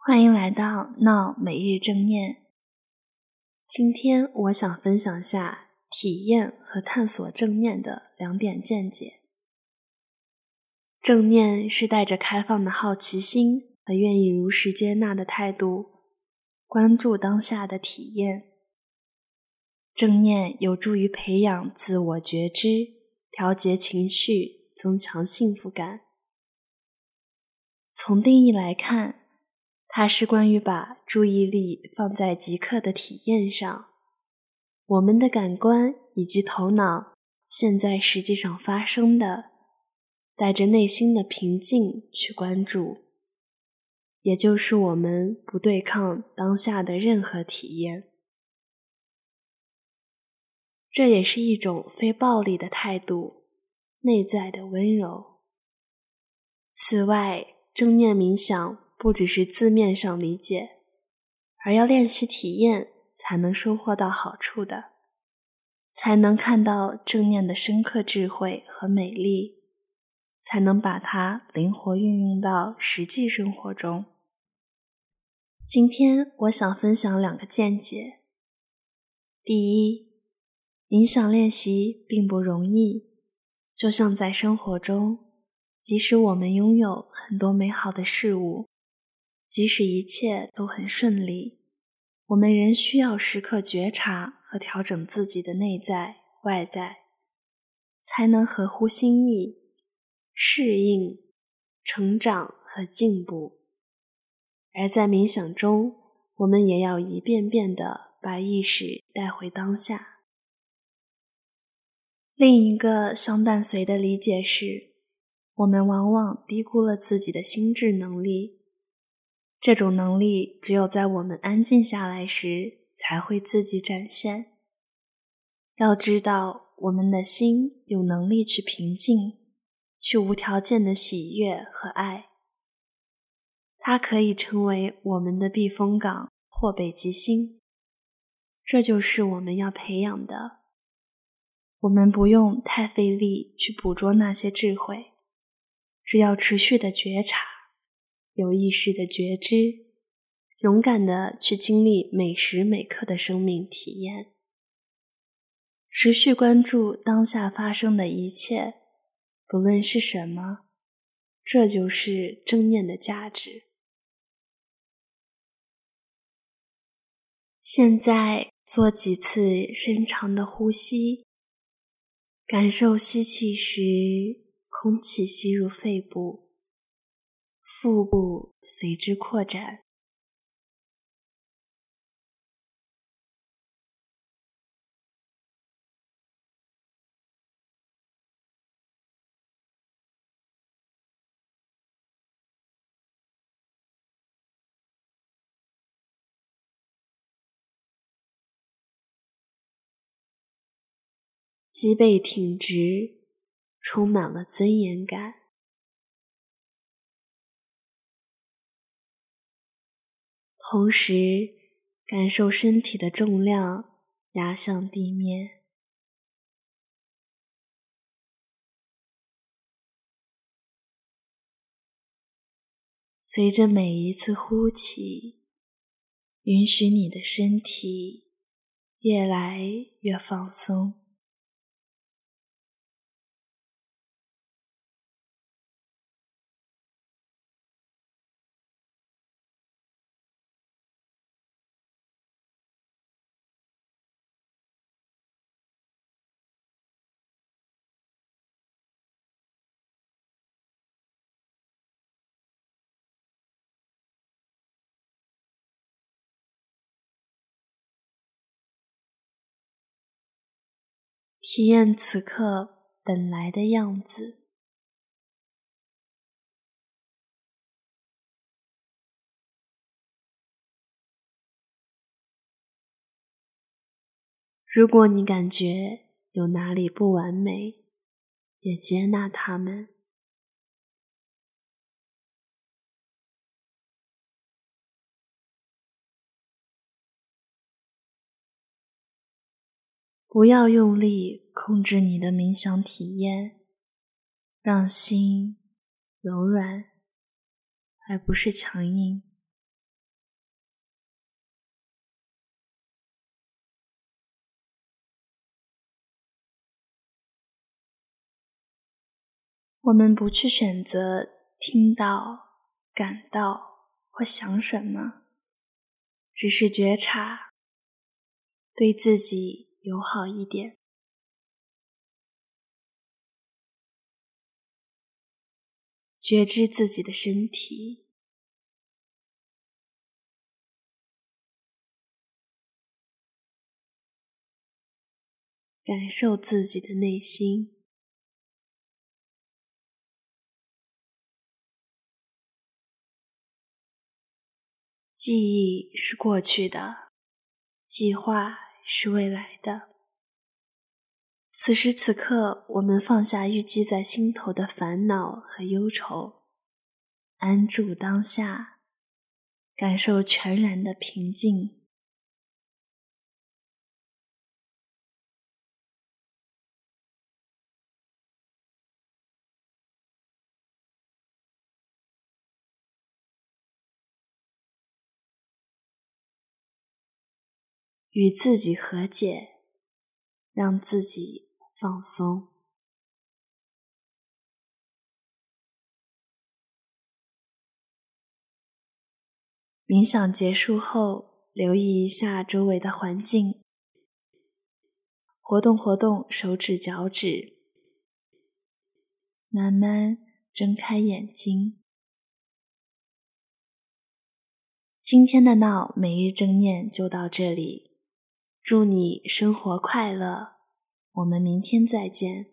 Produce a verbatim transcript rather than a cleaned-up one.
欢迎来到闹每日正念。今天我想分享下体验和探索正念的两点见解。正念是带着开放的好奇心和愿意如实接纳的态度，关注当下的体验。正念有助于培养自我觉知，调节情绪，增强幸福感。从定义来看，它是关于把注意力放在即刻的体验上，我们的感官以及头脑现在实际上发生的，带着内心的平静去关注，也就是我们不对抗当下的任何体验。这也是一种非暴力的态度，内在的温柔。此外，正念冥想不只是字面上理解，而要练习体验才能收获到好处的，才能看到正念的深刻智慧和美丽，才能把它灵活运用到实际生活中。今天我想分享两个见解。第一，冥想练习并不容易，就像在生活中，即使我们拥有很多美好的事物，即使一切都很顺利，我们仍需要时刻觉察和调整自己的内在、外在，才能合乎心意，适应、成长和进步。而在冥想中，我们也要一遍遍地把意识带回当下。另一个相伴随的理解是，我们往往低估了自己的心智能力。这种能力只有在我们安静下来时才会自己展现。要知道，我们的心有能力去平静，去无条件的喜悦和爱。它可以成为我们的避风港或北极星。这就是我们要培养的。我们不用太费力去捕捉那些智慧，只要持续的觉察，有意识的觉知，勇敢的去经历每时每刻的生命体验，持续关注当下发生的一切，不论是什么，这就是正念的价值。现在做几次深长的呼吸，感受吸气时空气吸入肺部，腹部随之扩展。脊背挺直，充满了尊严感。同时，感受身体的重量压向地面。随着每一次呼气，允许你的身体越来越放松。体验此刻本来的样子。如果你感觉有哪里不完美，也接纳它们。不要用力控制你的冥想体验，让心柔软，而不是强硬。 我们不去选择听到、感到或想什么，只是觉察，对自己友好一点。觉知自己的身体，感受自己的内心。记忆是过去的，计划是未来的。此时此刻，我们放下淤积在心头的烦恼和忧愁，安住当下，感受全然的平静。与自己和解，让自己放松。冥想结束后，留意一下周围的环境，活动活动手指脚趾，慢慢睁开眼睛。今天的闹每日正念就到这里，祝你生活快乐，我们明天再见。